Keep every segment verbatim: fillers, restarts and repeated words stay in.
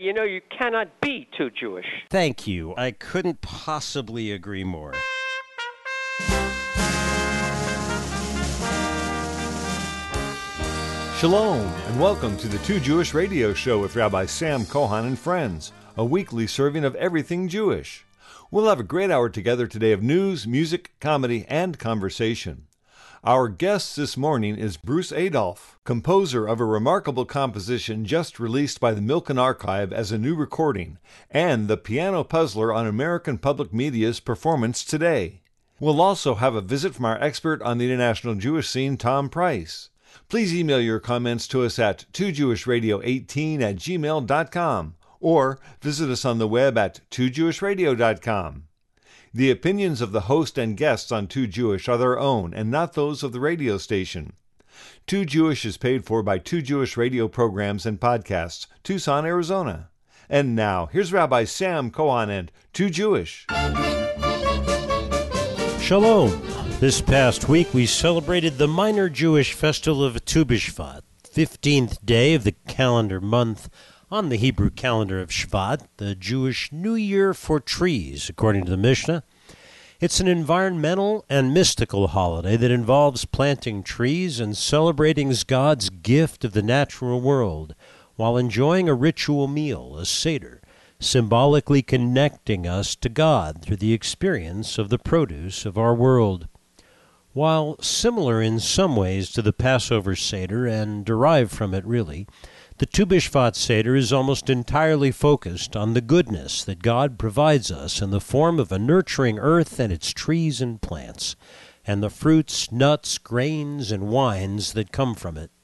you know, you cannot be too Jewish. Thank you. I couldn't possibly agree more. Shalom, and welcome to the Too Jewish Radio Show with Rabbi Sam Kohan and friends, a weekly serving of everything Jewish. We'll have a great hour together today of news, music, comedy, and conversation. Our guest this morning is Bruce Adolphe, composer of a remarkable composition just released by the Milken Archive as a new recording, and the piano puzzler on American Public Media's Performance Today. We'll also have a visit from our expert on the international Jewish scene, Tom Price. Please email your comments to us at two jewish radio eighteen at gmail dot com or visit us on the web at two jewish radio dot com. The opinions of the host and guests on Too Jewish are their own and not those of the radio station. Too Jewish is paid for by Too Jewish Radio Programs and Podcasts, Tucson, Arizona. And now, here's Rabbi Sam Kohan and Too Jewish. Shalom. This past week, we celebrated the minor Jewish festival of Tu B'Shvat, fifteenth day of the calendar month on the Hebrew calendar of Shvat, the Jewish New Year for trees, according to the Mishnah. It's an environmental and mystical holiday that involves planting trees and celebrating God's gift of the natural world while enjoying a ritual meal, a Seder, symbolically connecting us to God through the experience of the produce of our world. While similar in some ways to the Passover Seder and derived from it really, the Tu B'Shvat Seder is almost entirely focused on the goodness that God provides us in the form of a nurturing earth and its trees and plants, and the fruits, nuts, grains, and wines that come from it.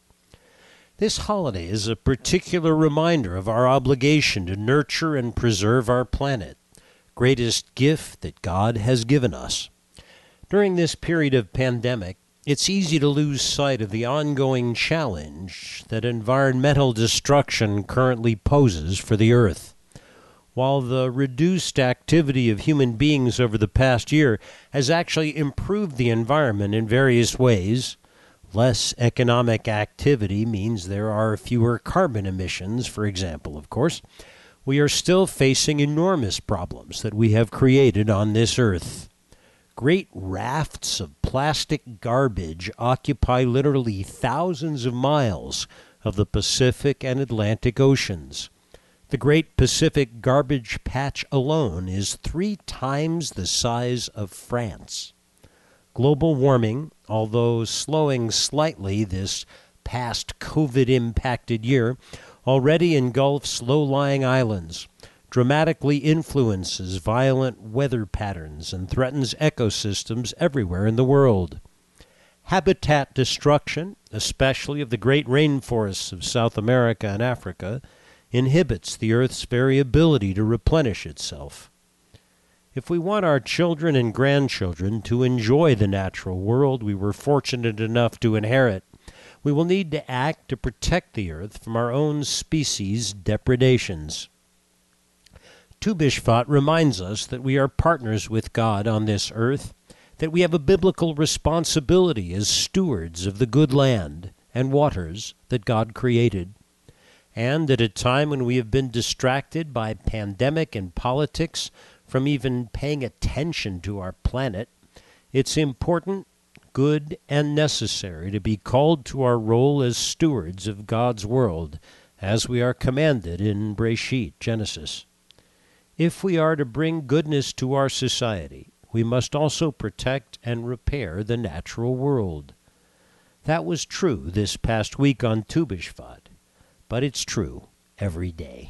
This holiday is a particular reminder of our obligation to nurture and preserve our planet, greatest gift that God has given us. During this period of pandemic, it's easy to lose sight of the ongoing challenge that environmental destruction currently poses for the Earth. While the reduced activity of human beings over the past year has actually improved the environment in various ways, less economic activity means there are fewer carbon emissions, for example, of course, we are still facing enormous problems that we have created on this Earth. Great rafts of plastic garbage occupy literally thousands of miles of the Pacific and Atlantic Oceans. The Great Pacific Garbage Patch alone is three times the size of France. Global warming, although slowing slightly this past COVID-impacted year, already engulfs low-lying islands, dramatically influences violent weather patterns and threatens ecosystems everywhere in the world. Habitat destruction, especially of the great rainforests of South America and Africa, inhibits the Earth's very ability to replenish itself. If we want our children and grandchildren to enjoy the natural world we were fortunate enough to inherit, we will need to act to protect the Earth from our own species' depredations. Tu B'Shvat reminds us that we are partners with God on this earth, that we have a biblical responsibility as stewards of the good land and waters that God created, and at a time when we have been distracted by pandemic and politics from even paying attention to our planet, it's important, good, and necessary to be called to our role as stewards of God's world, as we are commanded in Breshit, Genesis. If we are to bring goodness to our society, we must also protect and repair the natural world. That was true this past week on Tu B'Shvat, but it's true every day.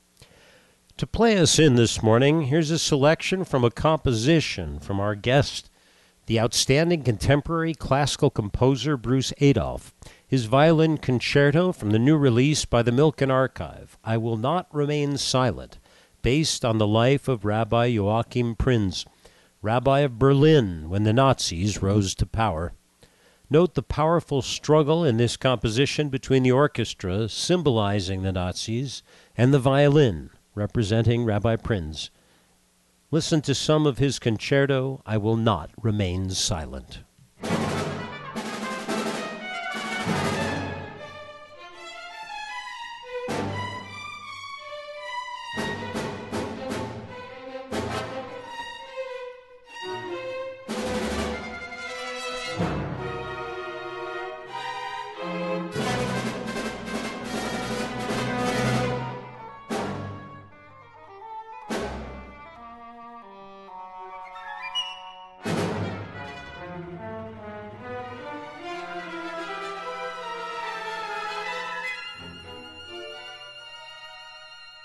To play us in this morning, here's a selection from a composition from our guest, the outstanding contemporary classical composer Bruce Adolphe, his violin concerto from the new release by the Milken Archive, I Will Not Remain Silent, based on the life of Rabbi Joachim Prinz, rabbi of Berlin when the Nazis rose to power. Note the powerful struggle in this composition between the orchestra, symbolizing the Nazis, and the violin, representing Rabbi Prinz. Listen to some of his concerto, I Will Not Remain Silent.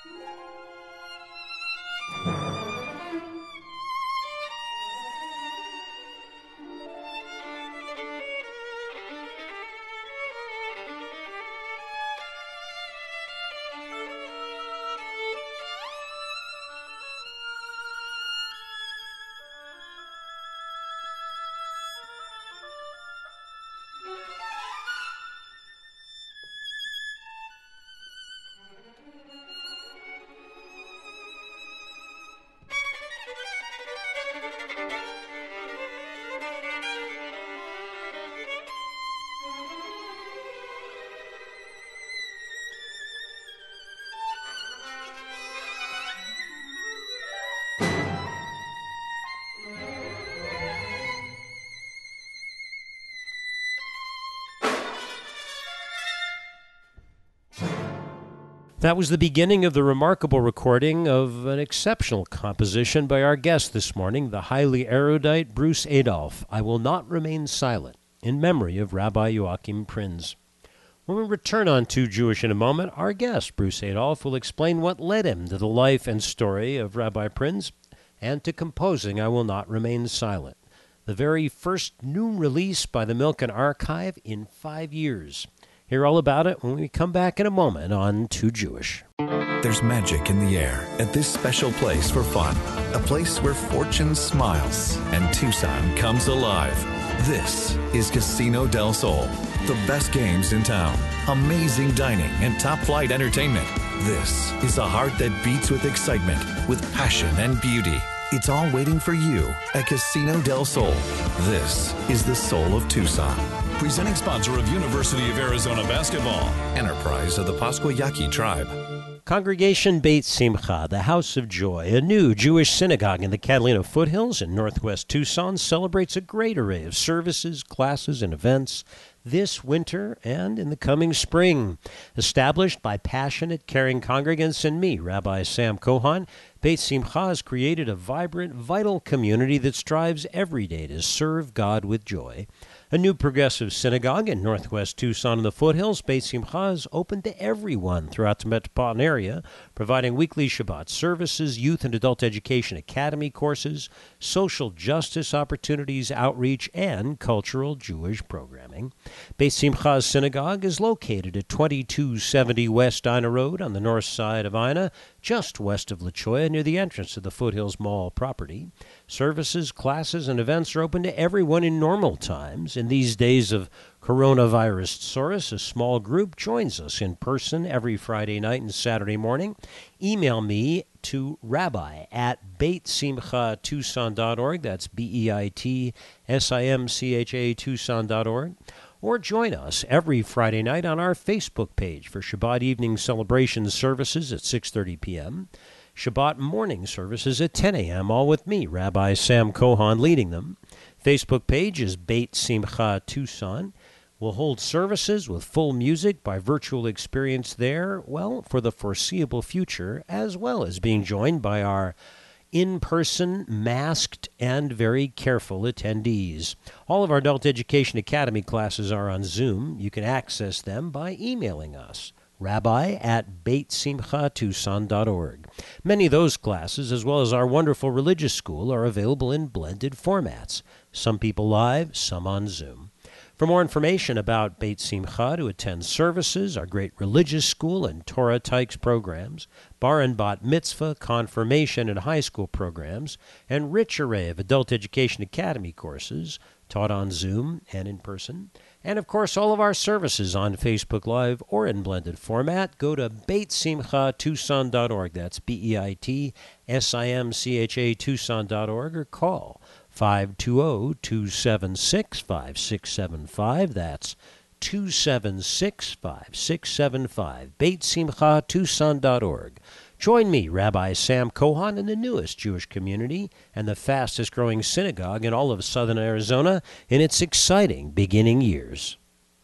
That was the beginning of the remarkable recording of an exceptional composition by our guest this morning, the highly erudite Bruce Adolphe, I Will Not Remain Silent, in memory of Rabbi Joachim Prinz. When we return on Too Jewish in a moment, our guest, Bruce Adolphe, will explain what led him to the life and story of Rabbi Prinz and to composing I Will Not Remain Silent, the very first new release by the Milken Archive in five years. Hear all about it when we come back in a moment on Too Jewish. There's magic in the air at this special place for fun. A place where fortune smiles and Tucson comes alive. This is Casino del Sol. The best games in town, amazing dining, and top-flight entertainment. This is a heart that beats with excitement, with passion and beauty. It's all waiting for you at Casino del Sol. This is the soul of Tucson. Presenting sponsor of University of Arizona Basketball. Enterprise of the Pasquayaqui Tribe. Congregation Beit Simcha, the House of Joy, a new Jewish synagogue in the Catalina foothills in northwest Tucson, celebrates a great array of services, classes, and events this winter and in the coming spring. Established by passionate, caring congregants and me, Rabbi Sam Cohan, Beit Simcha has created a vibrant, vital community that strives every day to serve God with joy. A new progressive synagogue in northwest Tucson in the foothills, Beit Simcha is open to everyone throughout the metropolitan area, providing weekly Shabbat services, youth and adult education academy courses, social justice opportunities, outreach, and cultural Jewish programming. Beit Simcha's synagogue is located at twenty-two seventy West Ina Road on the north side of Ina, just west of La Cholla, near the entrance to the Foothills Mall property. Services, classes, and events are open to everyone in normal times. In these days of coronavirus saurus, a small group joins us in person every Friday night and Saturday morning. Email me to rabbi at beit simcha tucson dot org. That's B E I T S I M C H A Tucson dot org. Or join us every Friday night on our Facebook page for Shabbat evening celebration services at six thirty p.m., Shabbat morning services at ten a.m., all with me, Rabbi Sam Cohan, leading them. Facebook page is Beit Simcha Tucson. We'll hold services with full music by virtual experience there, well, for the foreseeable future, as well as being joined by our in-person, masked, and very careful attendees. All of our Adult Education Academy classes are on Zoom. You can access them by emailing us, rabbi at beit simcha tucson dot org. Many of those classes, as well as our wonderful religious school, are available in blended formats, some people live, some on Zoom. For more information about Beit Simcha, to attend services, our great religious school and Torah Tykes programs, bar and bat mitzvah, confirmation, and high school programs, and rich array of Adult Education Academy courses taught on Zoom and in person, and of course all of our services on Facebook Live or in blended format, go to beit simcha tucson dot org. That's B E I T S I M C H A Tucson dot org, or call five two zero, two seven six, five six seven five. That's two seven six, five six seven five. beit simcha tucson dot org. Join me, Rabbi Sam Cohan, in the newest Jewish community and the fastest-growing synagogue in all of southern Arizona in its exciting beginning years.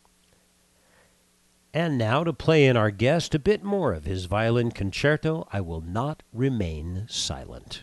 And now, to play in our guest a bit more of his violin concerto, I Will Not Remain Silent.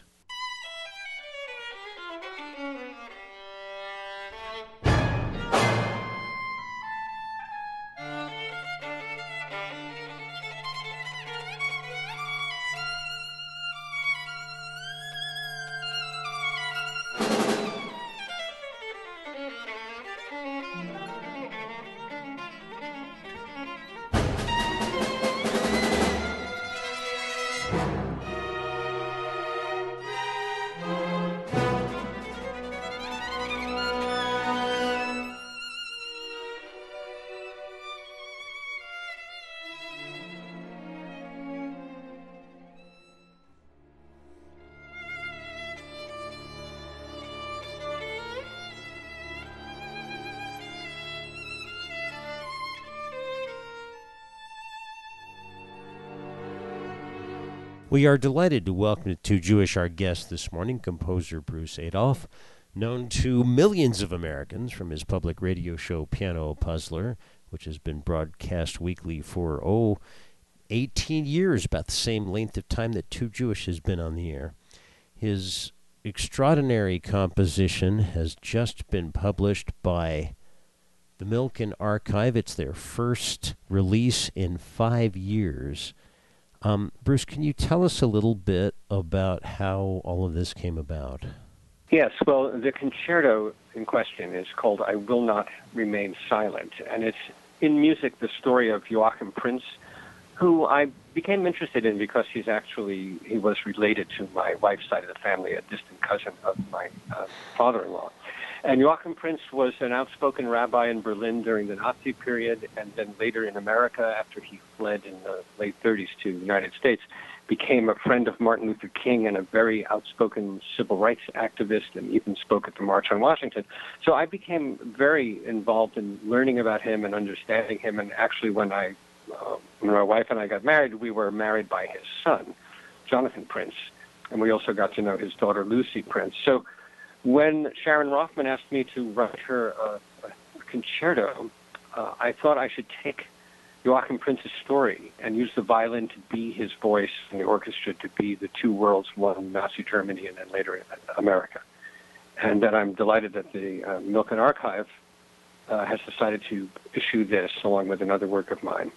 We are delighted to welcome to Jewish our guest this morning, composer Bruce Adolphe, known to millions of Americans from his public radio show Piano Puzzler, which has been broadcast weekly for, oh, eighteen years, about the same length of time that Too Jewish has been on the air. His extraordinary composition has just been published by the Milken Archive. It's their first release in five years. Um, Bruce, can you tell us a little bit about how all of this came about? Yes, well, the concerto in question is called I Will Not Remain Silent, and it's in music the story of Joachim Prinz, who I became interested in because he's actually, he was related to my wife's side of the family, a distant cousin of my uh, father-in-law. And Joachim Prinz was an outspoken rabbi in Berlin during the Nazi period, and then later in America, after he fled in the late thirties to the United States, became a friend of Martin Luther King and a very outspoken civil rights activist, and even spoke at the March on Washington. So I became very involved in learning about him and understanding him, and actually when I, uh, when my wife and I got married, we were married by his son, Jonathan Prinz, and we also got to know his daughter, Lucy Prinz. So when Sharon Rothman asked me to write her a, a concerto, uh, I thought I should take Joachim Prinz's story and use the violin to be his voice and the orchestra to be the two worlds, one Nazi Germany and then later America. And that I'm delighted that the uh, Milken Archive uh, has decided to issue this along with another work of mine.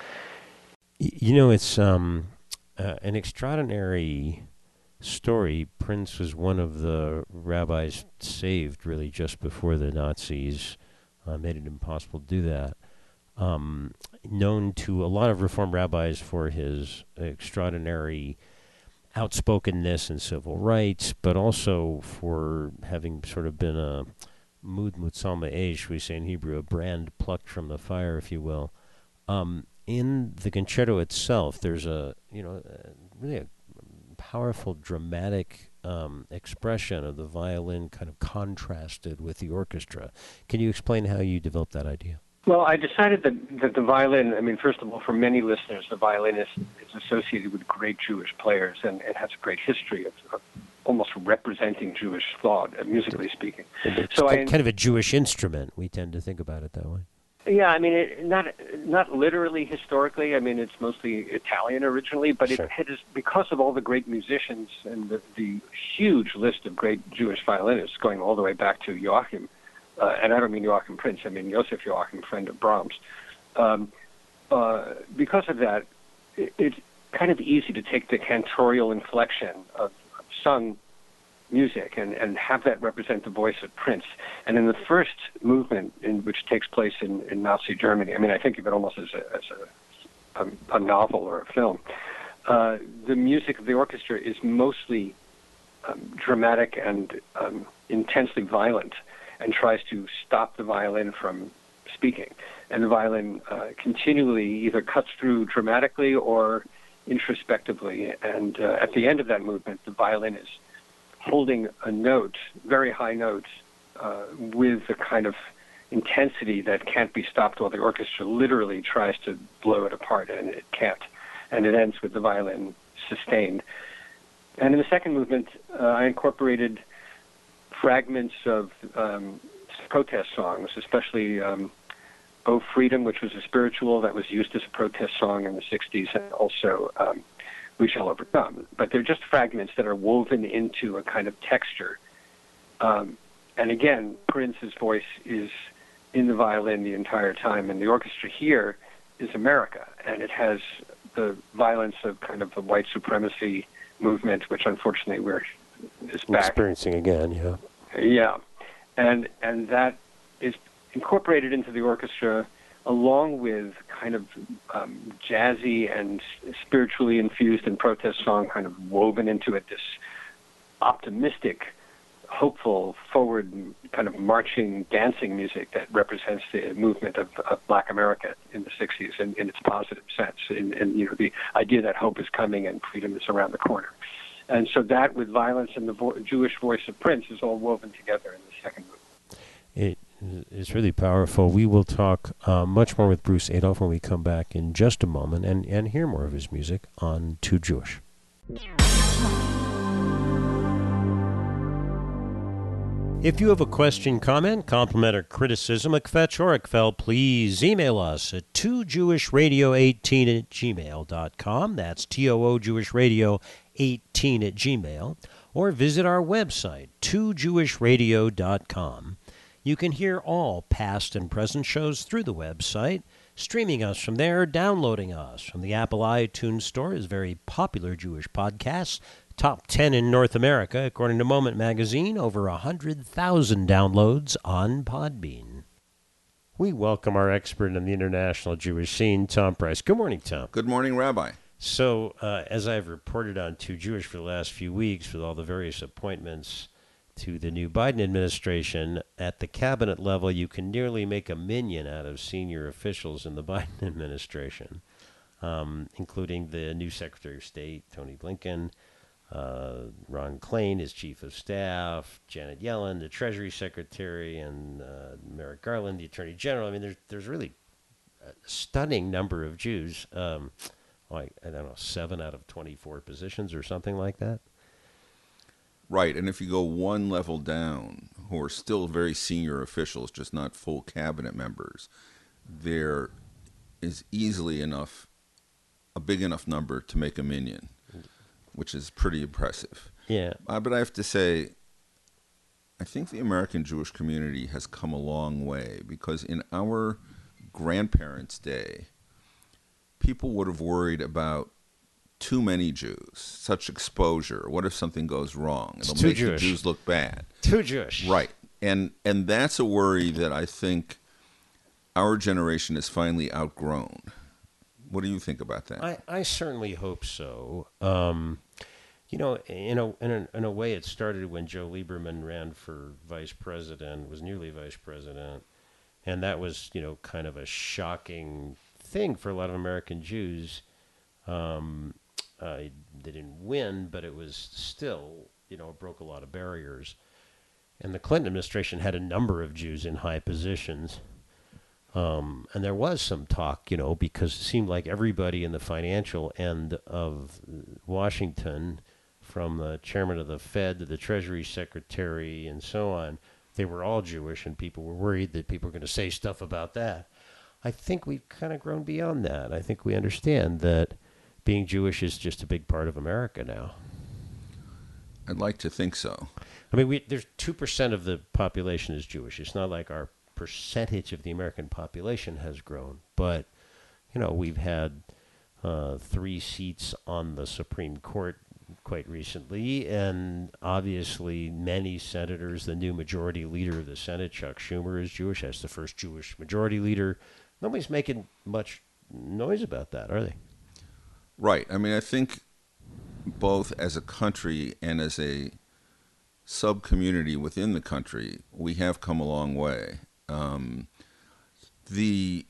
You know, it's um, uh, an extraordinary story. Prinz was one of the rabbis saved, really, just before the Nazis uh, made it impossible to do that. Um, known to a lot of Reform rabbis for his extraordinary outspokenness in civil rights, but also for having sort of been a mud mutzal ma'esh, we say in Hebrew, a brand plucked from the fire, if you will. Um, in the concerto itself, there's a, you know, uh, really a powerful, dramatic um, expression of the violin kind of contrasted with the orchestra. Can you explain how you developed that idea? Well, I decided that, that the violin, I mean, first of all, for many listeners, the violin is, is associated with great Jewish players, and it has a great history of, of almost representing Jewish thought, uh, musically speaking. It's so kind I, of a Jewish instrument. We tend to think about it that way. Yeah, I mean, it, not not literally historically. I mean, it's mostly Italian originally, but Sure. it, it is because of all the great musicians and the, the huge list of great Jewish violinists going all the way back to Joachim. Uh, and I don't mean Joachim Prinz, I mean Joseph Joachim, friend of Brahms. Um, uh, because of that, it, it's kind of easy to take the cantorial inflection of, of sung music and, and have that represent the voice of Prince. And in the first movement, in which takes place in, in Nazi Germany, I mean, I think of it almost as a, as a, a, a novel or a film, uh, the music of the orchestra is mostly um, dramatic and um, intensely violent, and tries to stop the violin from speaking. And the violin uh, continually either cuts through dramatically or introspectively. And uh, at the end of that movement, the violin is holding a note, very high note, uh, with a kind of intensity that can't be stopped while the orchestra literally tries to blow it apart, and it can't. And it ends with the violin sustained. And in the second movement, uh, I incorporated fragments of um, protest songs, especially um, "Oh Freedom," which was a spiritual that was used as a protest song in the sixties, and also um, "We Shall Overcome." But they're just fragments that are woven into a kind of texture. Um, and again, Prince's voice is in the violin the entire time, and the orchestra here is America, and it has the violence of kind of the white supremacy movement, which unfortunately we're is back. Experiencing again, yeah. Yeah, and and that is incorporated into the orchestra along with kind of um, jazzy and spiritually infused and protest song kind of woven into it, this optimistic, hopeful, forward kind of marching, dancing music that represents the movement of, of Black America in the sixties in, in its positive sense, in, in you know the idea that hope is coming and freedom is around the corner. And so that, with violence and the vo- Jewish voice of Prince, is all woven together in the second movement. It is really powerful. We will talk uh, much more with Bruce Adolphe when we come back in just a moment and, and hear more of his music on Too Jewish. If you have a question, comment, compliment, or criticism of Kvetch or Ekfel, please email us at two jewish radio eighteen at gmail dot com. That's T O O Jewish Radio eighteen at gmail. Or visit our website, two jewish radio dot com. You can hear all past and present shows through the website, streaming us from there, downloading us from the Apple iTunes Store is very popular Jewish podcasts. Top ten in North America, according to Moment Magazine, over one hundred thousand downloads on Podbean. We welcome our expert in the international Jewish scene, Tom Price. Good morning, Tom. Good morning, Rabbi. So, uh, as I've reported on Too Jewish for the last few weeks, with all the various appointments to the new Biden administration, at the cabinet level, you can nearly make a minion out of senior officials in the Biden administration, um, including the new Secretary of State, Tony Blinken, Uh, Ron Klain, his chief of staff, Janet Yellen, the Treasury Secretary, and uh, Merrick Garland, the Attorney General. I mean, there's there's really a stunning number of Jews. Um, like I don't know, seven out of twenty-four positions or something like that. Right, and if you go one level down, who are still very senior officials, just not full cabinet members, there is easily enough, a big enough number to make a minion, which is pretty impressive. Yeah. Uh, but I have to say, I think the American Jewish community has come a long way, because in our grandparents' day, people would have worried about too many Jews, such exposure. What if something goes wrong? It'll too make Jewish. the Jews look bad. Too Jewish. Right. And and that's a worry that I think our generation has finally outgrown. What do you think about that? I, I certainly hope so. Um, you know, in a, in a in a way, it started when Joe Lieberman ran for vice president, was nearly vice president, and that was, you know, kind of a shocking thing for a lot of American Jews. Um, uh, they didn't win, but it was still, you know, it broke a lot of barriers. And the Clinton administration had a number of Jews in high positions. Um, and there was some talk, you know, because it seemed like everybody in the financial end of Washington, from the chairman of the Fed to the Treasury Secretary and so on, they were all Jewish, and people were worried that people were going to say stuff about that. I think we've kind of grown beyond that. I think we understand that being Jewish is just a big part of America now. I'd like to think so. I mean, we, there's two percent of the population is Jewish. It's not like our percentage of the American population has grown, but, you know, we've had uh, three seats on the Supreme Court quite recently, and obviously many senators. The new majority leader of the Senate, Chuck Schumer, is Jewish. That's the first Jewish majority leader. Nobody's making much noise about that, are they? Right. I mean, I think both as a country and as a sub-community within the country, we have come a long way. Um, the,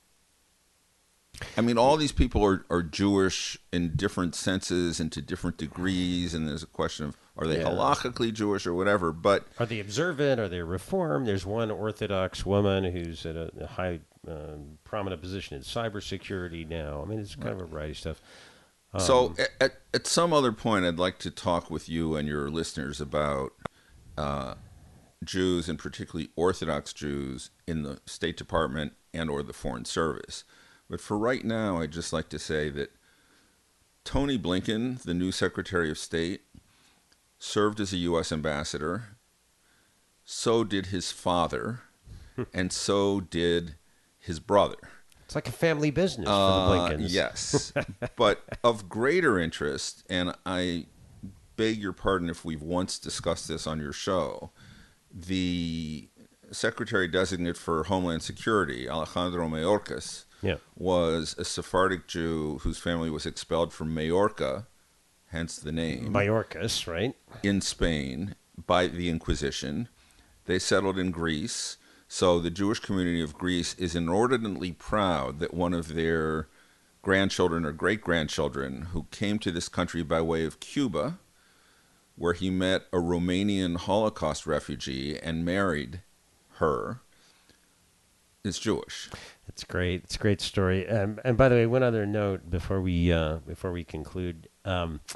I mean, all these people are, are Jewish in different senses and to different degrees, and there's a question of, are they Yeah. halachically Jewish or whatever, but... Are they observant? Are they reformed? There's one Orthodox woman who's at a, a high, um, prominent position in cybersecurity now. I mean, it's kind of a variety of stuff. Um, So at, at some other point, I'd like to talk with you and your listeners about uh, Jews, and particularly Orthodox Jews, in the State Department and or the Foreign Service. But for right now, I'd just like to say that Tony Blinken, the new Secretary of State, served as a U S ambassador. So did his father, and so did his brother. It's like a family business Uh, for the Blinkens. yes. But of greater interest, and I beg your pardon if we've once discussed this on your show, the Secretary Designate for Homeland Security, Alejandro Mayorkas, Yeah. was a Sephardic Jew whose family was expelled from Majorca, hence the name, Mayorkas, right? in Spain by the Inquisition. They settled in Greece. So the Jewish community of Greece is inordinately proud that one of their grandchildren or great-grandchildren who came to this country by way of Cuba, where he met a Romanian Holocaust refugee and married her, is Jewish. It's great. It's a great story. Um, and by the way, one other note before we uh, before we conclude. Um,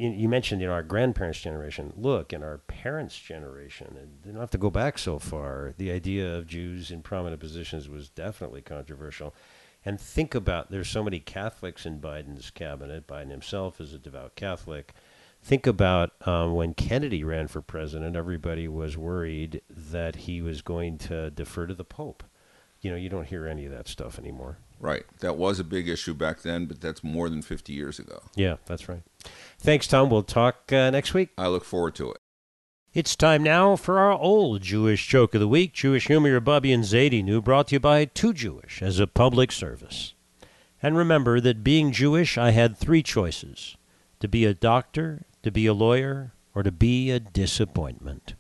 you, you mentioned, you know, our grandparents' generation. Look, in our parents' generation, and you don't have to go back so far, the idea of Jews in prominent positions was definitely controversial. And think about, there's so many Catholics in Biden's cabinet. Biden himself is a devout Catholic. Think about um, when Kennedy ran for president, everybody was worried that he was going to defer to the Pope. You know, you don't hear any of that stuff anymore. Right. That was a big issue back then, but that's more than fifty years ago. Yeah, that's right. Thanks, Tom. We'll talk uh, next week. I look forward to it. It's time now for our old Jewish joke of the week. Jewish humor, Bubby and Zadie New, brought to you by Too Jewish as a public service. And remember that being Jewish, I had three choices: to be a doctor, to be a lawyer, or to be a disappointment.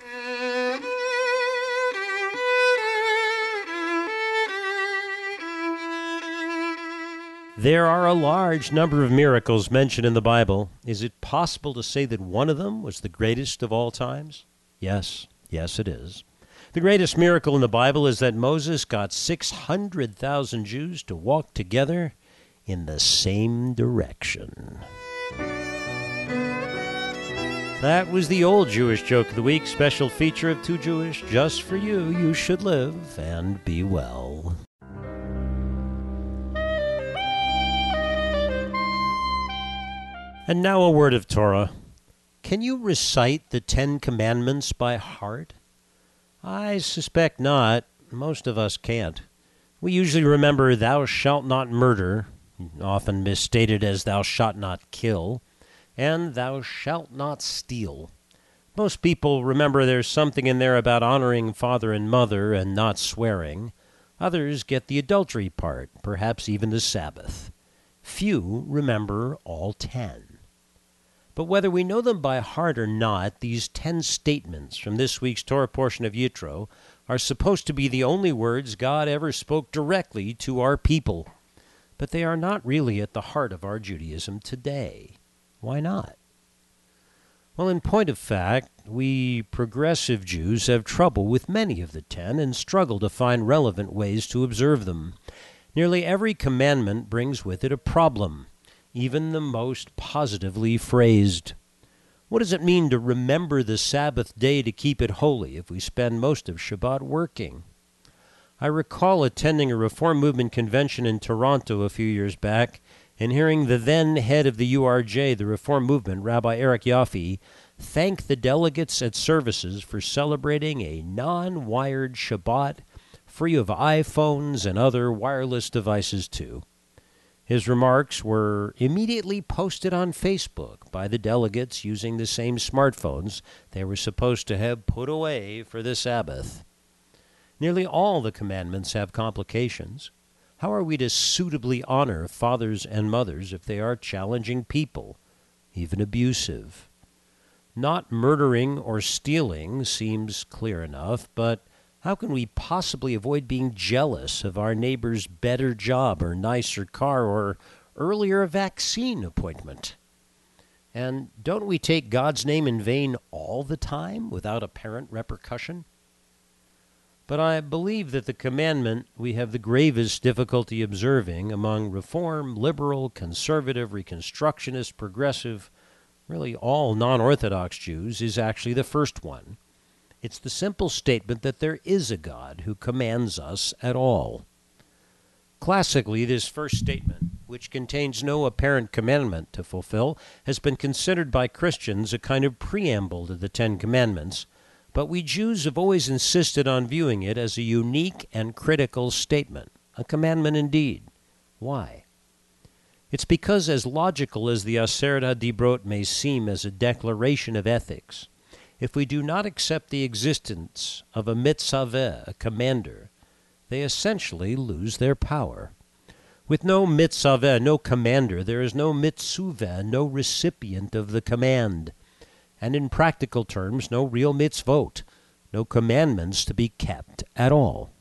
There are a large number of miracles mentioned in the Bible. Is it possible to say that one of them was the greatest of all times? Yes, yes it is. The greatest miracle in the Bible is that Moses got six hundred thousand Jews to walk together in the same direction. That was the old Jewish joke of the week, special feature of Too Jewish, just for you. You should live and be well. And now a word of Torah. Can you recite the Ten Commandments by heart? I suspect not. Most of us can't. We usually remember thou shalt not murder, often misstated as thou shalt not kill, and thou shalt not steal. Most people remember there's something in there about honoring father and mother and not swearing. Others get the adultery part, perhaps even the Sabbath. Few remember all ten. But whether we know them by heart or not, these ten statements from this week's Torah portion of Yitro are supposed to be the only words God ever spoke directly to our people. But they are not really at the heart of our Judaism today. Why not? Well, in point of fact, we progressive Jews have trouble with many of the ten and struggle to find relevant ways to observe them. Nearly every commandment brings with it a problem, even the most positively phrased. What does it mean to remember the Sabbath day to keep it holy if we spend most of Shabbat working? I recall attending a Reform Movement convention in Toronto a few years back and hearing the then head of the U R J, the Reform Movement, Rabbi Eric Yaffe, thank the delegates at services for celebrating a non-wired Shabbat free of iPhones and other wireless devices too. His remarks were immediately posted on Facebook by the delegates using the same smartphones they were supposed to have put away for the Sabbath. Nearly all the commandments have complications. How are we to suitably honor fathers and mothers if they are challenging people, even abusive? Not murdering or stealing seems clear enough, but how can we possibly avoid being jealous of our neighbor's better job or nicer car or earlier vaccine appointment? And don't we take God's name in vain all the time without apparent repercussion? But I believe that the commandment we have the gravest difficulty observing among Reform, Liberal, Conservative, Reconstructionist, Progressive, really all non-Orthodox Jews, is actually the first one. It's the simple statement that there is a God who commands us at all. Classically, this first statement, which contains no apparent commandment to fulfill, has been considered by Christians a kind of preamble to the Ten Commandments, but we Jews have always insisted on viewing it as a unique and critical statement, a commandment indeed. Why? It's because, as logical as the Aseret HaDibrot may seem as a declaration of ethics, if we do not accept the existence of a mitzaveh, a commander, they essentially lose their power. With no mitzaveh, no commander, there is no mitzuveh, no recipient of the command. And in practical terms, no real mitzvot, no commandments to be kept at all.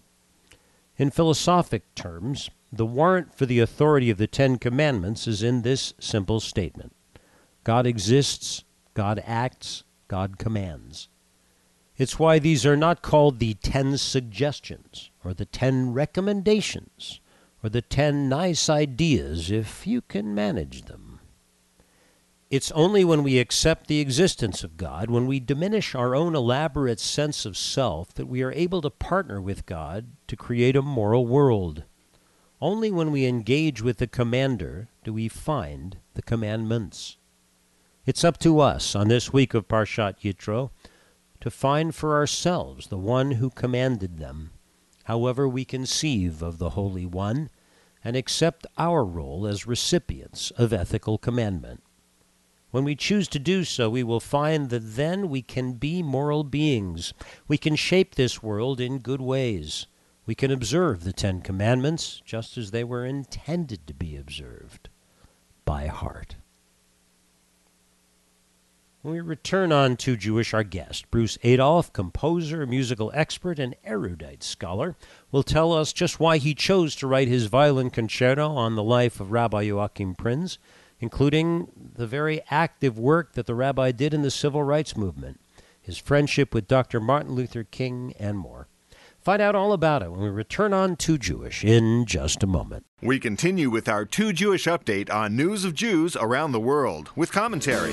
In philosophic terms, the warrant for the authority of the Ten Commandments is in this simple statement: God exists, God acts, God commands. It's why these are not called the Ten Suggestions, or the Ten Recommendations, or the Ten Nice Ideas if you can manage them. It's only when we accept the existence of God, when we diminish our own elaborate sense of self, that we are able to partner with God to create a moral world. Only when we engage with the commander do we find the commandments. It's up to us on this week of Parshat Yitro to find for ourselves the one who commanded them, however we conceive of the Holy One, and accept our role as recipients of ethical commandment. When we choose to do so, we will find that then we can be moral beings. We can shape this world in good ways. We can observe the Ten Commandments just as they were intended to be observed, by heart. When we return on To Jewish, our guest, Bruce Adolph, composer, musical expert, and erudite scholar, will tell us just why he chose to write his violin concerto on the life of Rabbi Joachim Prinz, including the very active work that the rabbi did in the civil rights movement, his friendship with Doctor Martin Luther King, and more. Find out all about it when we return on To Jewish in just a moment. We continue with our To Jewish update on news of Jews around the world with commentary.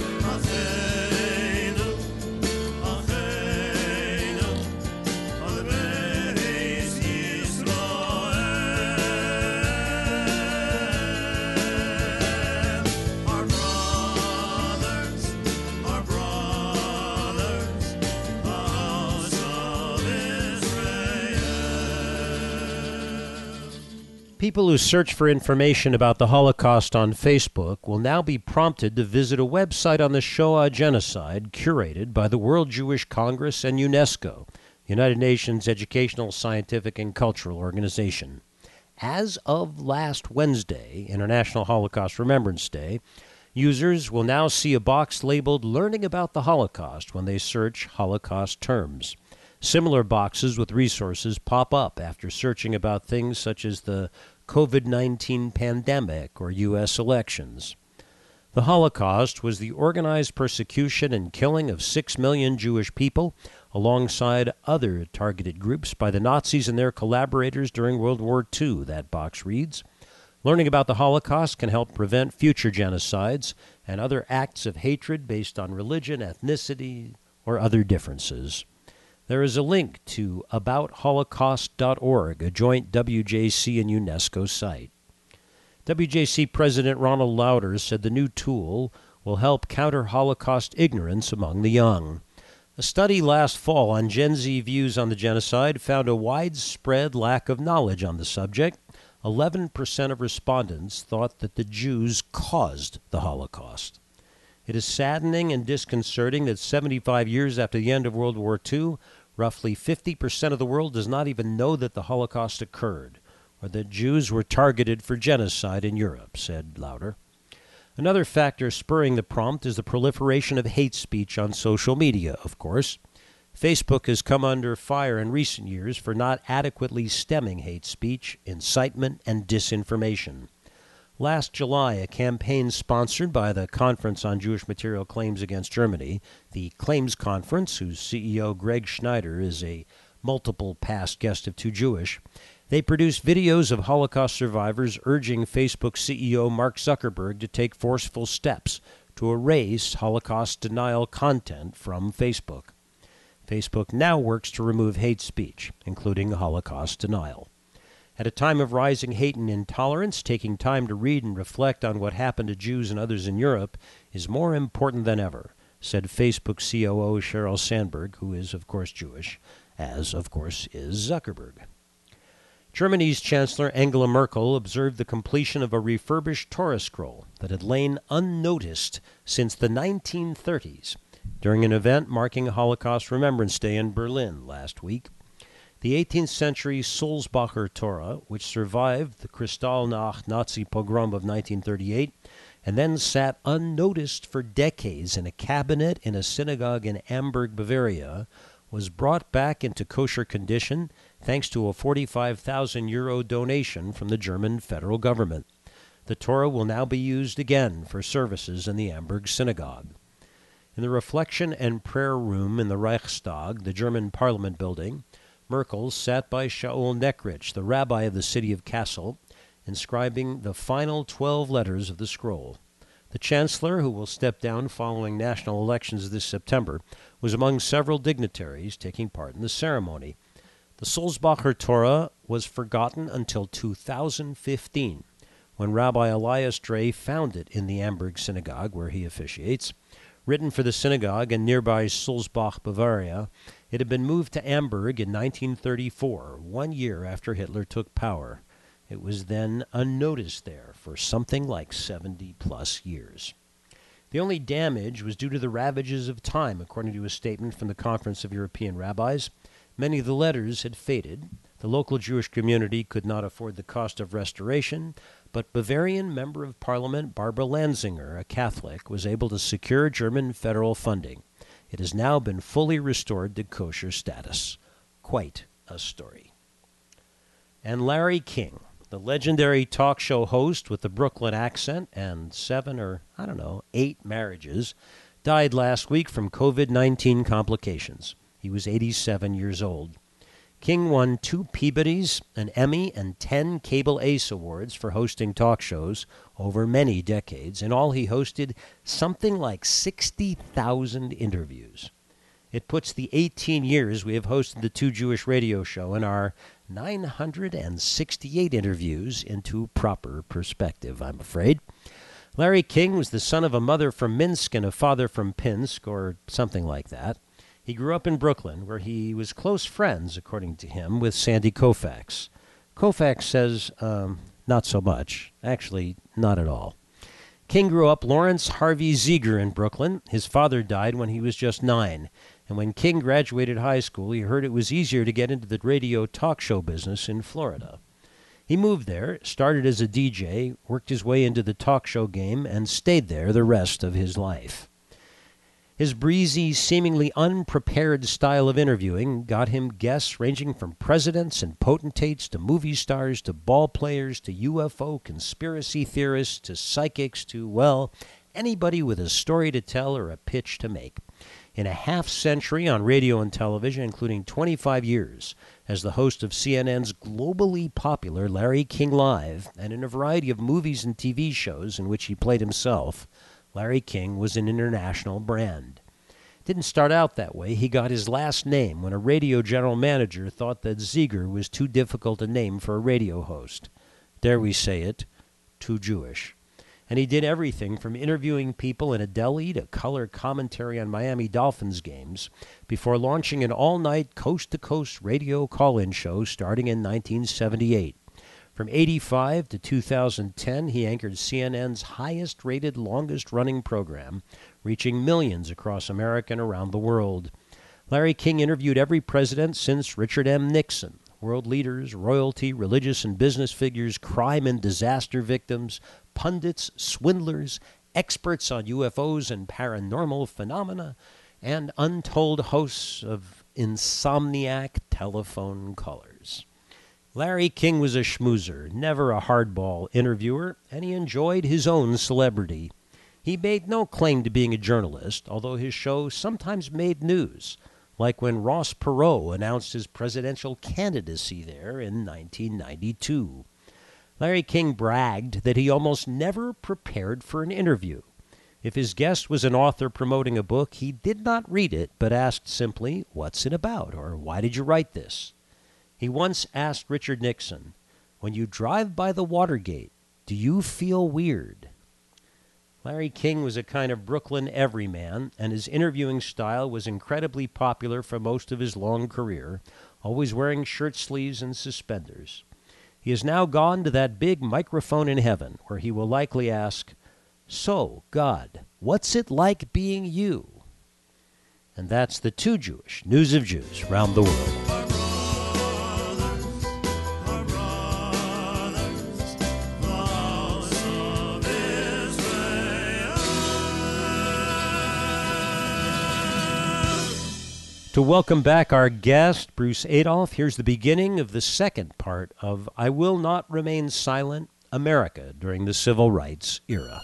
People who search for information about the Holocaust on Facebook will now be prompted to visit a website on the Shoah genocide curated by the World Jewish Congress and UNESCO, United Nations Educational, Scientific, and Cultural Organization. As of last Wednesday, International Holocaust Remembrance Day, users will now see a box labeled Learning About the Holocaust when they search Holocaust terms. Similar boxes with resources pop up after searching about things such as the COVID nineteen pandemic or U S elections. The Holocaust was the organized persecution and killing of six million Jewish people alongside other targeted groups by the Nazis and their collaborators during World War Two, that box reads. Learning about the Holocaust can help prevent future genocides and other acts of hatred based on religion, ethnicity, or other differences. There is a link to about holocaust dot org, a joint W J C and UNESCO site. W J C President Ronald Lauder said the new tool will help counter Holocaust ignorance among the young. A study last fall on Gen Z views on the genocide found a widespread lack of knowledge on the subject. eleven percent of respondents thought that the Jews caused the Holocaust. It is saddening and disconcerting that seventy-five years after the end of World War Two, roughly fifty percent of the world does not even know that the Holocaust occurred, or that Jews were targeted for genocide in Europe, said Lauder. Another factor spurring the prompt is the proliferation of hate speech on social media, of course. Facebook has come under fire in recent years for not adequately stemming hate speech, incitement, and disinformation. Last July, a campaign sponsored by the Conference on Jewish Material Claims Against Germany, the Claims Conference, whose C E O Greg Schneider is a multiple past guest of To Jewish, they produced videos of Holocaust survivors urging Facebook C E O Mark Zuckerberg to take forceful steps to erase Holocaust denial content from Facebook. Facebook now works to remove hate speech, including Holocaust denial. At a time of rising hate and intolerance, taking time to read and reflect on what happened to Jews and others in Europe is more important than ever, said Facebook C O O Sheryl Sandberg, who is, of course, Jewish, as, of course, is Zuckerberg. Germany's Chancellor Angela Merkel observed the completion of a refurbished Torah scroll that had lain unnoticed since the nineteen thirties during an event marking Holocaust Remembrance Day in Berlin last week. The eighteenth century Sulzbacher Torah, which survived the Kristallnacht Nazi pogrom of nineteen thirty-eight and then sat unnoticed for decades in a cabinet in a synagogue in Amberg, Bavaria, was brought back into kosher condition thanks to a forty-five thousand euro donation from the German federal government. The Torah will now be used again for services in the Amberg synagogue. In the reflection and prayer room in the Reichstag, the German parliament building, Merkel sat by Shaul Neckrich, the rabbi of the city of Kassel, inscribing the final twelve letters of the scroll. The chancellor, who will step down following national elections this September, was among several dignitaries taking part in the ceremony. The Sulzbacher Torah was forgotten until two thousand fifteen, when Rabbi Elias Drey found it in the Amberg Synagogue, where he officiates. Written for the synagogue in nearby Sulzbach, Bavaria, it had been moved to Amberg in nineteen thirty-four, one year after Hitler took power. It was then unnoticed there for something like seventy-plus years. The only damage was due to the ravages of time, according to a statement from the Conference of European Rabbis. Many of the letters had faded. The local Jewish community could not afford the cost of restoration, but Bavarian Member of Parliament Barbara Lanzinger, a Catholic, was able to secure German federal funding. It has now been fully restored to kosher status. Quite a story. And Larry King, the legendary talk show host with the Brooklyn accent and seven or, I don't know, eight marriages, died last week from covid nineteen complications. He was eighty-seven years old. King won two Peabodys, an Emmy, and ten Cable Ace Awards for hosting talk shows over many decades. In all, he hosted something like sixty thousand interviews. It puts the eighteen years we have hosted the Two Jewish Radio Show and our nine hundred sixty-eight interviews into proper perspective, I'm afraid. Larry King was the son of a mother from Minsk and a father from Pinsk, or something like that. He grew up in Brooklyn, where he was close friends, according to him, with Sandy Koufax. Koufax says, um, not so much. Actually, not at all. King grew up Lawrence Harvey Ziegler in Brooklyn. His father died when he was just nine. And when King graduated high school, he heard it was easier to get into the radio talk show business in Florida. He moved there, started as a D J, worked his way into the talk show game, and stayed there the rest of his life. His breezy, seemingly unprepared style of interviewing got him guests ranging from presidents and potentates to movie stars to ball players to U F O conspiracy theorists to psychics to, well, anybody with a story to tell or a pitch to make. In a half century on radio and television, including twenty-five years as the host of C N N's globally popular Larry King Live, and in a variety of movies and T V shows in which he played himself, Larry King was an international brand. Didn't start out that way. He got his last name when a radio general manager thought that Ziegler was too difficult a name for a radio host. Dare we say it, too Jewish. And he did everything from interviewing people in a deli to color commentary on Miami Dolphins games before launching an all-night coast-to-coast radio call-in show starting in nineteen seventy-eight. From eighty-five to two thousand ten, he anchored C N N's highest-rated, longest-running program, reaching millions across America and around the world. Larry King interviewed every president since Richard M. Nixon, world leaders, royalty, religious and business figures, crime and disaster victims, pundits, swindlers, experts on U F Os and paranormal phenomena, and untold hosts of insomniac telephone callers. Larry King was a schmoozer, never a hardball interviewer, and he enjoyed his own celebrity. He made no claim to being a journalist, although his show sometimes made news, like when Ross Perot announced his presidential candidacy there in nineteen ninety-two. Larry King bragged that he almost never prepared for an interview. If his guest was an author promoting a book, he did not read it, but asked simply, "What's it about?" or "Why did you write this?" He once asked Richard Nixon, "When you drive by the Watergate, do you feel weird?" Larry King was a kind of Brooklyn everyman, and his interviewing style was incredibly popular for most of his long career, always wearing shirt sleeves and suspenders. He has now gone to that big microphone in heaven, where he will likely ask, "So, God, what's it like being you?" And that's the Too Jewish News of Jews round the world. To welcome back our guest, Bruce Adolphe, here's the beginning of the second part of I Will Not Remain Silent, America during the Civil Rights Era.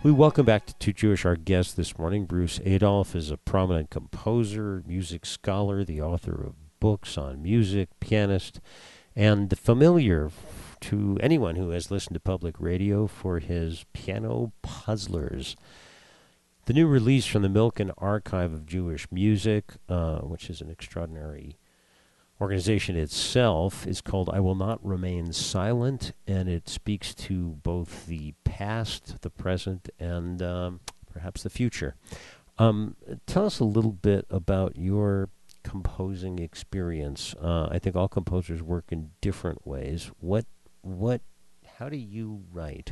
We welcome back to Too Jewish our guest this morning. Bruce Adolphe is a prominent composer, music scholar, the author of books on music, pianist, and familiar to anyone who has listened to public radio for his Piano Puzzlers. The new release from the Milken Archive of Jewish Music, uh, which is an extraordinary organization itself, is called I Will Not Remain Silent, and it speaks to both the past, the present, and um, perhaps the future. Um, tell us a little bit about your composing experience. Uh, I think all composers work in different ways. What, what, how do you write?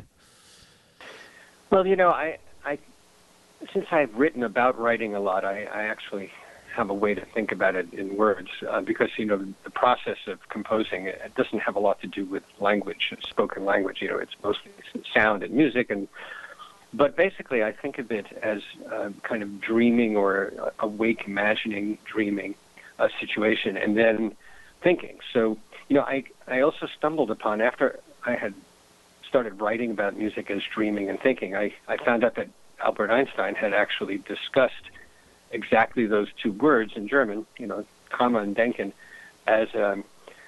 Well, you know, I, I, since I've written about writing a lot, I, I actually have a way to think about it in words, uh, because, you know, the process of composing, it doesn't have a lot to do with language, spoken language. You know, it's mostly sound and music, and but basically I think of it as uh, kind of dreaming or awake imagining, dreaming a situation, and then thinking. So, you know, I, I also stumbled upon, after I had started writing about music as dreaming and thinking, I, I found out that Albert Einstein had actually discussed exactly those two words in German, you know, Karma and Denken, as um,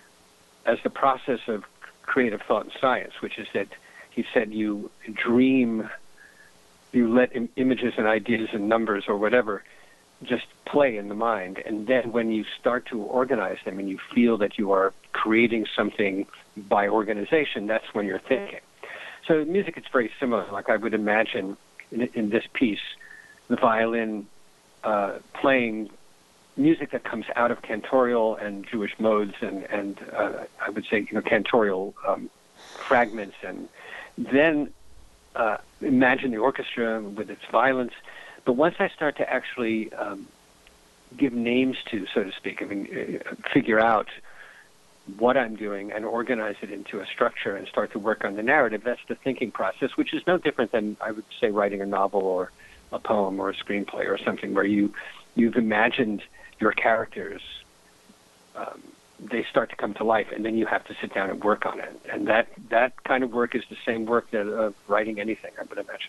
as the process of creative thought and science, which is that he said you dream, you let im- images and ideas and numbers or whatever just play in the mind, and then when you start to organize them and you feel that you are creating something by organization, that's when you're thinking. So in music, it's very similar. Like I would imagine in, in this piece, the violin Uh, playing music that comes out of cantorial and Jewish modes, and, and uh, I would say, you know, cantorial um, fragments, and then uh, imagine the orchestra with its violence. But once I start to actually um, give names to, so to speak, I mean, uh, figure out what I'm doing and organize it into a structure and start to work on the narrative, that's the thinking process, which is no different than, I would say, writing a novel or a poem or a screenplay or something, where you, you've imagined your characters, um, they start to come to life, and then you have to sit down and work on it. And that, that kind of work is the same work that of writing anything, I would imagine.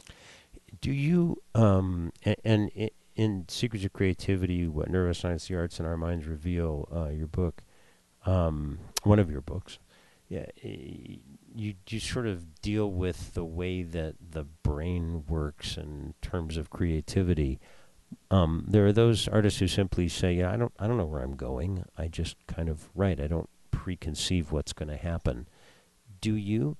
Do you, um, and, and in Secrets of Creativity, What Neuroscience, the Arts, and Our Minds Reveal, uh, your book, um, one of your books, yeah, you you sort of deal with the way that the brain works in terms of creativity. Um, there are those artists who simply say, "Yeah, I don't I don't know where I'm going. I just kind of write. I don't preconceive what's going to happen." Do you?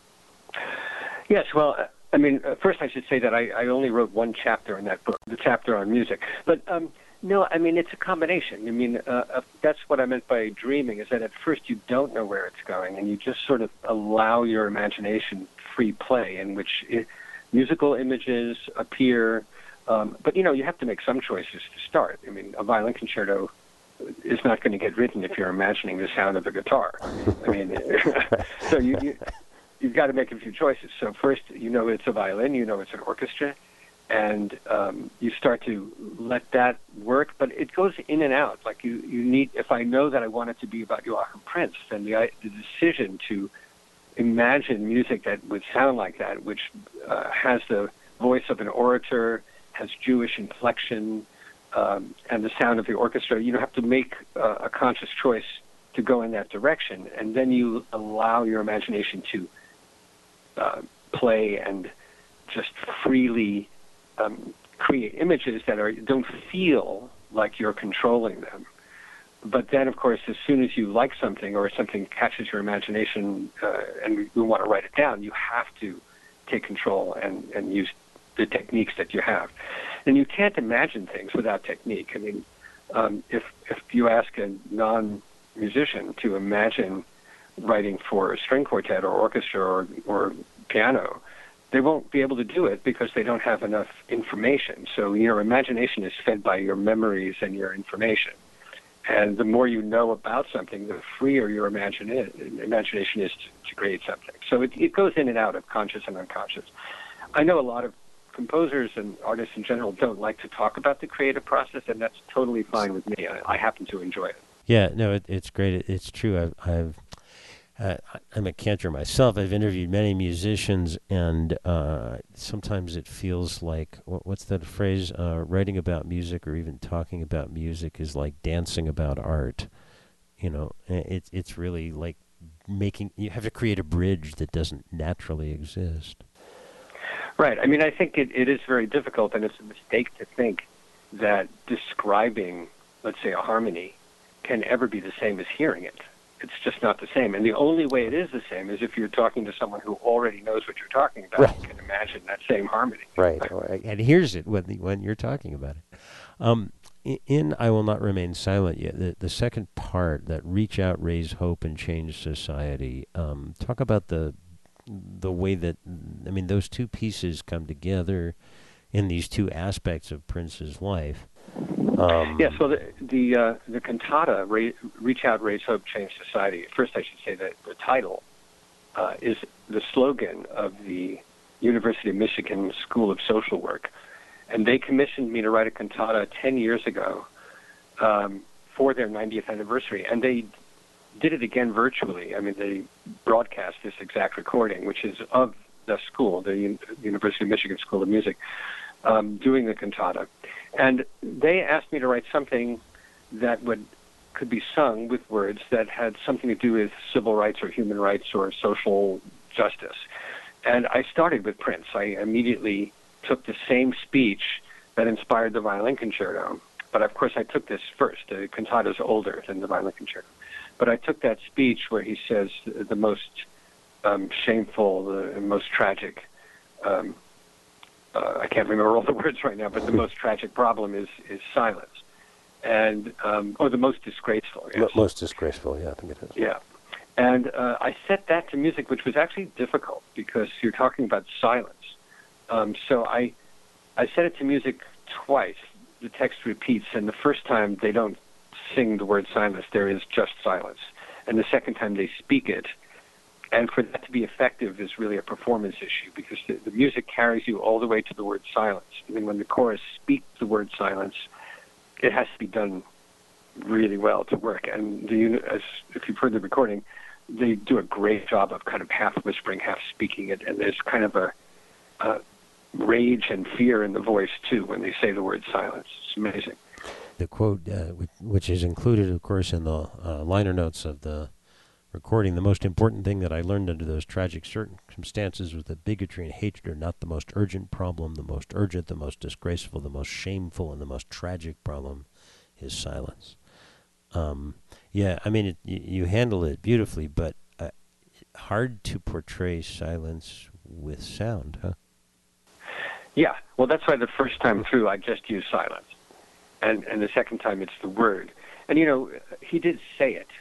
Yes. Well, I mean, uh, first I should say that I, I only wrote one chapter in that book, the chapter on music. But um, no, I mean, it's a combination. I mean, uh, uh, that's what I meant by dreaming, is that at first you don't know where it's going, and you just sort of allow your imagination free play, in which it, musical images appear. Um, but, you know, you have to make some choices to start. I mean, a violin concerto is not going to get written if you're imagining the sound of a guitar. I mean, so you, you, you've got to make a few choices. So first, you know it's a violin, you know it's an orchestra, and um, you start to let that work, but it goes in and out. Like you, you need, if I know that I want it to be about Joachim Prince, then the, the decision to imagine music that would sound like that, which uh, has the voice of an orator, has Jewish inflection, um, and the sound of the orchestra, you have to make uh, a conscious choice to go in that direction, and then you allow your imagination to uh, play and just freely Um, create images that are don't feel like you're controlling them. But then, of course, as soon as you like something or something catches your imagination uh, and you want to write it down, you have to take control and, and use the techniques that you have. And you can't imagine things without technique. I mean, um, if if you ask a non-musician to imagine writing for a string quartet or orchestra or, or piano, they won't be able to do it because they don't have enough information. So your imagination is fed by your memories and your information. And the more you know about something, the freer your imagine is, imagination is to, to create something. So it, it goes in and out of conscious and unconscious. I know a lot of composers and artists in general don't like to talk about the creative process, and that's totally fine with me. I, I happen to enjoy it. Yeah, no, it, it's great. It, it's true. I've, I've Uh, I- I'm a cantor myself. I've interviewed many musicians, and uh, sometimes it feels like what, what's that phrase? Uh, writing about music or even talking about music is like dancing about art. You know, I- it's it's really like making. You have to create a bridge that doesn't naturally exist. Right. I mean, I think it, it is very difficult, and it's a mistake to think that describing, let's say, a harmony can ever be the same as hearing it. It's just not the same. And the only way it is the same is if you're talking to someone who already knows what you're talking about Right. and can imagine that same harmony. Right, or, and hears it when the, when you're talking about it. Um, i- in I Will Not Remain Silent Yet, the, the second part, that reach out, raise hope, and change society, um, talk about the the way that, I mean, those two pieces come together in these two aspects of Prince's life. Um, Yeah, so the the, uh, the cantata, Ra- Reach Out, Raise Hope, Change Society, first I should say that the title uh, is the slogan of the University of Michigan School of Social Work. And they commissioned me to write a cantata ten years ago um, for their ninetieth anniversary. And they did it again virtually. I mean, they broadcast this exact recording, which is of the school, the Un- University of Michigan School of Music, um, doing the cantata. And they asked me to write something that would could be sung with words that had something to do with civil rights or human rights or social justice. And I started with Prince. I immediately took the same speech that inspired the violin concerto. But of course, I took this first. The cantata is older than the violin concerto. But I took that speech where he says the most um, shameful, the most tragic, um, uh, I can't remember all the words right now, but the most tragic problem is, is silence. And, um, or the most disgraceful, yes. Most disgraceful, yeah, I think it is. Yeah. And uh, I set that to music, which was actually difficult because you're talking about silence. Um, so I, I set it to music twice. The text repeats, and the first time they don't sing the word silence, there is just silence. And the second time they speak it. And for that to be effective is really a performance issue because the, the music carries you all the way to the word silence. I mean, when the chorus speaks the word silence, it has to be done really well to work. And the, as if you've heard the recording, they do a great job of kind of half whispering, half speaking it. And there's kind of a, a rage and fear in the voice, too, when they say the word silence. It's amazing. The quote, uh, which, which is included, of course, in the uh, liner notes of the recording, the most important thing that I learned under those tragic circumstances was that bigotry and hatred are not the most urgent problem. The most urgent, the most disgraceful, the most shameful, and the most tragic problem is silence. Um, yeah, I mean, it, you, you handle it beautifully, but uh, hard to portray silence with sound, huh? Yeah, well, that's why the first time through I just used silence. And, and the second time it's the word. And, you know, he did say it.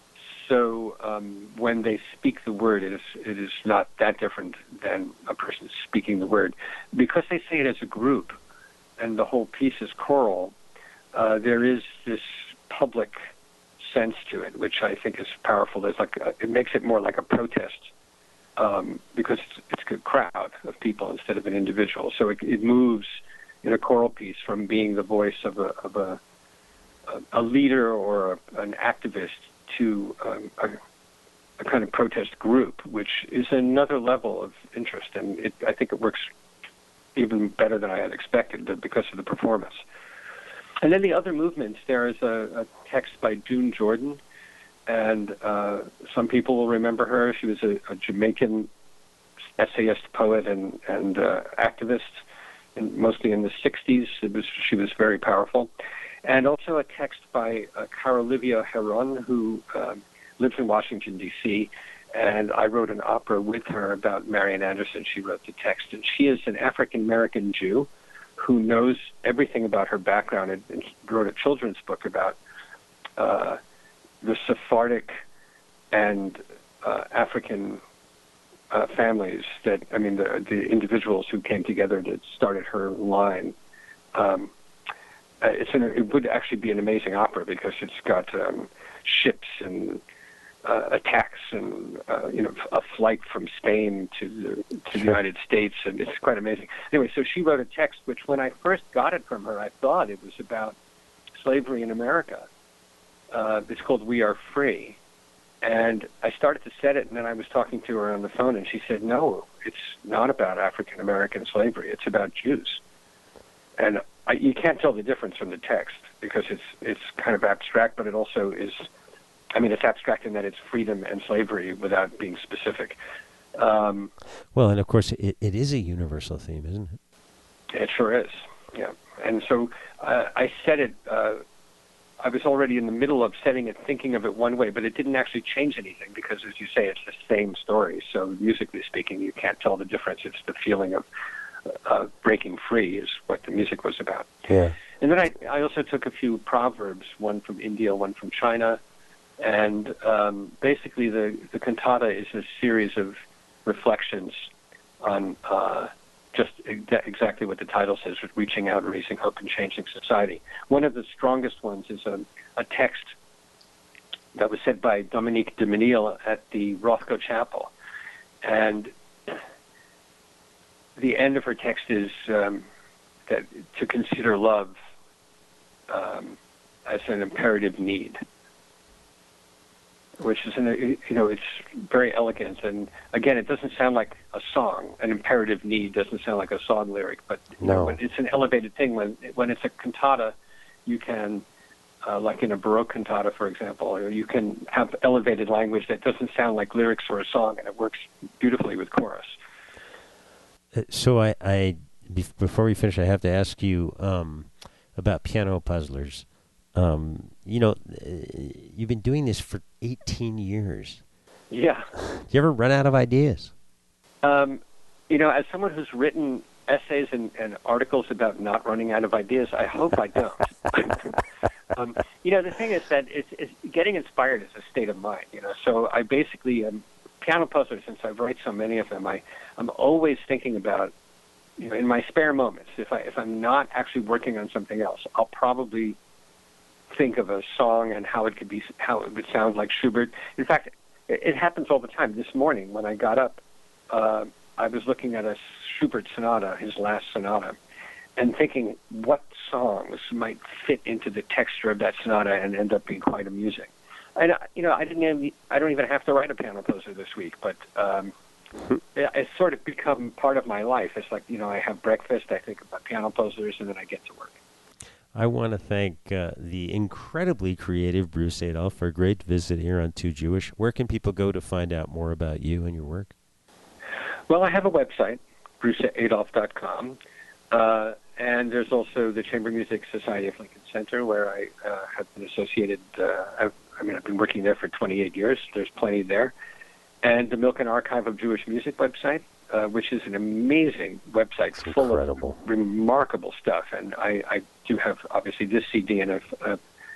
So um, when they speak the word, it is it is not that different than a person speaking the word. Because they say it as a group, and the whole piece is choral, uh, there is this public sense to it, which I think is powerful. There's like a, it makes it more like a protest um, because it's, it's a crowd of people instead of an individual. So it, it moves in a choral piece from being the voice of a of a, a leader or a, an activist to um, a, a kind of protest group, which is another level of interest, and it, I think it works even better than I had expected because of the performance. And then the other movements, there is a, a text by June Jordan, and uh, some people will remember her. She was a, a Jamaican essayist, poet, and, and uh, activist, and mostly in the sixties. It was, she was very powerful. And also a text by uh, Carolivia Heron, who um, lives in Washington, D C, and I wrote an opera with her about Marian Anderson. She wrote the text, and she is an African-American Jew who knows everything about her background and, and wrote a children's book about uh, the Sephardic and uh, African uh, families that, I mean, the, the individuals who came together that started her line. Um, Uh, it's an, it would actually be an amazing opera because it's got um, ships and uh, attacks and uh, you know a flight from Spain to the, to the United States, and it's quite amazing. Anyway, so she wrote a text which, when I first got it from her, I thought it was about slavery in America. Uh, it's called "We Are Free," And I started to set it, and then I was talking to her on the phone, and she said, no, it's not about African-American slavery. It's about Jews. And I, you can't tell the difference from the text because it's it's kind of abstract, but it also is, I mean, it's abstract in that it's freedom and slavery without being specific. Um, well, and of course, it, it is a universal theme, isn't it? It sure is, yeah. And so uh, I said it, uh, I was already in the middle of setting it, thinking of it one way, but it didn't actually change anything because, as you say, it's the same story. So musically speaking, you can't tell the difference. It's the feeling of uh, breaking free is what the music was about. Yeah. And then I, I also took a few proverbs, one from India, one from China, and um, basically the, the cantata is a series of reflections on uh, just ex- exactly what the title says, reaching out, raising hope, and changing society. One of the strongest ones is a, a text that was said by Dominique de Menil at the Rothko Chapel. And the end of her text is um, that to consider love um, as an imperative need, which is, an, you know, it's very elegant. And again, it doesn't sound like a song. An imperative need doesn't sound like a song lyric, but you no. know, it's an elevated thing. When when it's a cantata, you can, uh, like in a Baroque cantata, for example, you can have elevated language that doesn't sound like lyrics for a song, and it works beautifully with chorus. Uh, so I, I bef- before we finish, I have to ask you um, about Piano Puzzlers. Um, you know, uh, you've been doing this for eighteen years. Yeah. Do you ever run out of ideas? Um, you know, as someone who's written essays and, and articles about not running out of ideas, I hope I don't. um, you know, the thing is that it's, it's getting inspired is a state of mind, you know. So I basically, um, Piano Puzzlers, since I've written so many of them, I, I'm always thinking about, you know, in my spare moments, if, I, if I'm not actually working on something else, I'll probably think of a song and how it could be, how it would sound like Schubert. In fact, it, it happens all the time. This morning when I got up, uh, I was looking at a Schubert sonata, his last sonata, and thinking what songs might fit into the texture of that sonata and end up being quite amusing. And you know, I didn't even, I don't even have to write a piano puzzler this week, but um, it, it's sort of become part of my life. It's like, you know, I have breakfast, I think about piano puzzlers, and then I get to work. I want to thank uh, the incredibly creative Bruce Adolphe for a great visit here on Too Jewish. Where can people go to find out more about you and your work? Well, I have a website, bruce adolphe dot com, uh, and there's also the Chamber Music Society of Lincoln Center, where I uh, have been associated. Uh, I've, I mean, I've been working there for twenty-eight years. There's plenty there. And the Milken Archive of Jewish Music website, uh, which is an amazing website it's full incredible. of remarkable stuff. And I, I do have, obviously, this C D and a, a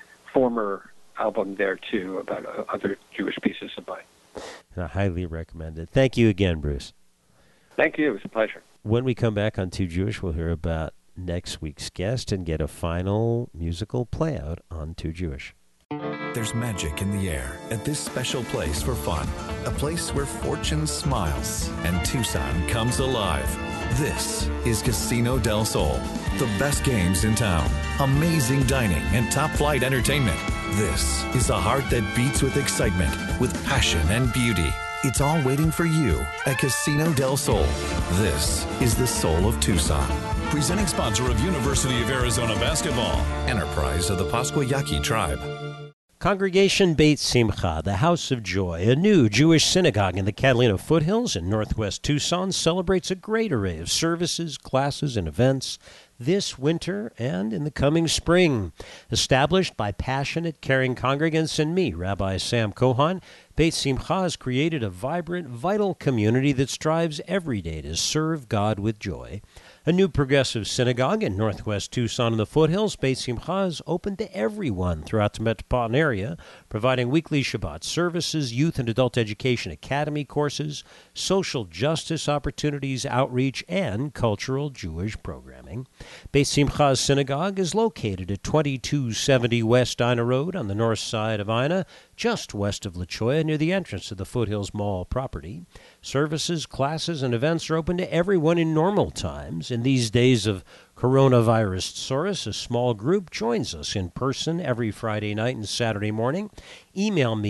former album there, too, about uh, other Jewish pieces of mine. And I highly recommend it. Thank you again, Bruce. Thank you. It was a pleasure. When we come back on Too Jewish, we'll hear about next week's guest and get a final musical playout on Too Jewish. There's magic in the air at this special place for fun. A place where fortune smiles and Tucson comes alive. This is Casino del Sol. The best games in town, amazing dining, and top-flight entertainment. This is a heart that beats with excitement, with passion and beauty. It's all waiting for you at Casino del Sol. This is the soul of Tucson. Presenting sponsor of University of Arizona Basketball. Enterprise of the Pasquayaqui Tribe. Congregation Beit Simcha, the House of Joy, a new Jewish synagogue in the Catalina foothills in northwest Tucson, celebrates a great array of services, classes, and events this winter and in the coming spring. Established by passionate, caring congregants and me, Rabbi Sam Cohan, Beit Simcha has created a vibrant, vital community that strives every day to serve God with joy. A new progressive synagogue in northwest Tucson in the foothills, Beit Simcha is open to everyone throughout the metropolitan area, providing weekly Shabbat services, youth and adult education academy courses, social justice opportunities, outreach, and cultural Jewish programming. Beit Simcha's synagogue is located at twenty-two seventy West Ina Road on the north side of Ina, just west of La Cholla, near the entrance to the Foothills Mall property. Services, classes, and events are open to everyone in normal times. In these days of coronavirus tsuris, a small group joins us in person every Friday night and Saturday morning. Email me,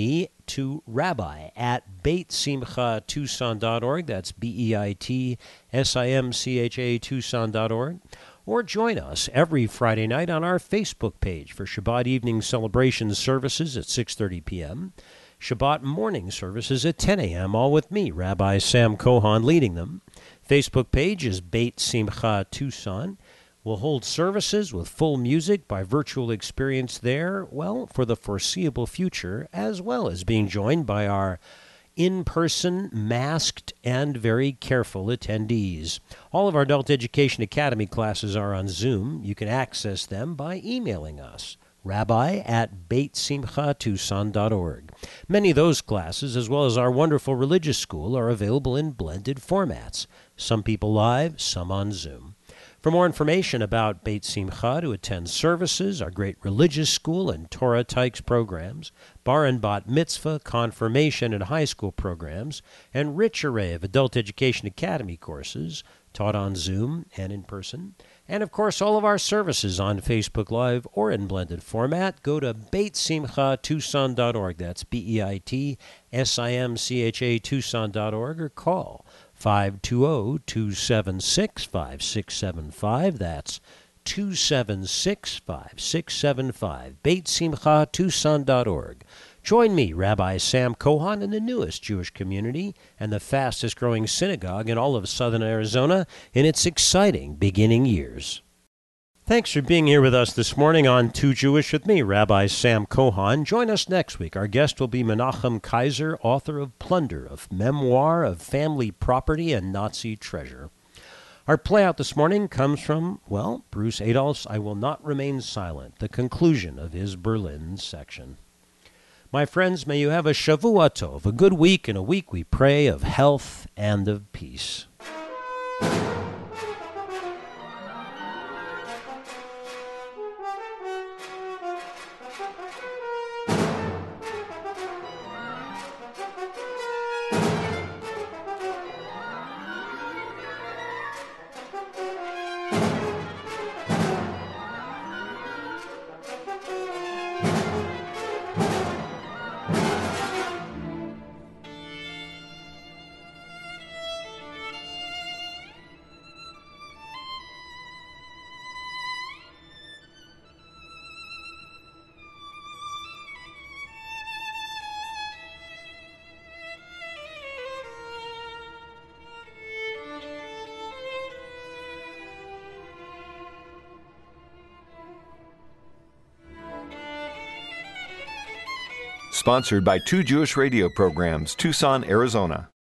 to rabbi at beit simcha tucson dot org. That's B E I T S I M C H A Tucson dot org. Or join us every Friday night on our Facebook page for Shabbat evening celebration services at six thirty p.m., Shabbat morning services at ten a.m., all with me, Rabbi Sam Kohan, leading them. Facebook page is Beit Simcha Tucson. We'll hold services with full music by virtual experience there, well, for the foreseeable future, as well as being joined by our in-person, masked, and very careful attendees. All of our Adult Education Academy classes are on Zoom. You can access them by emailing us, rabbi at beit simcha tucson dot org. Many of those classes, as well as our wonderful religious school, are available in blended formats, some people live, some on Zoom. For more information about Beit Simcha, to attend services, our great religious school and Torah Tykes programs, bar and bat mitzvah, confirmation, and high school programs, and rich array of Adult Education Academy courses taught on Zoom and in person, and of course all of our services on Facebook Live or in blended format, go to beit simcha tucson dot org. That's B E I T S I M C H A Tucson dot org, or call five two zero, two seven six, five six seven five. That's two seven six, five six seven five. beit simcha tucson dot org. Join me, Rabbi Sam Kohan, in the newest Jewish community and the fastest-growing synagogue in all of southern Arizona in its exciting beginning years. Thanks for being here with us this morning on Too Jewish with me, Rabbi Sam Kohan. Join us next week. Our guest will be Menachem Kaiser, author of Plunder, a memoir of family property and Nazi treasure. Our playout this morning comes from, well, Bruce Adolph's I Will Not Remain Silent, the conclusion of his Berlin section. My friends, may you have a Shavua Tov, a good week, and a week we pray of health and of peace. Sponsored by Two Jewish Radio Programs, Tucson, Arizona.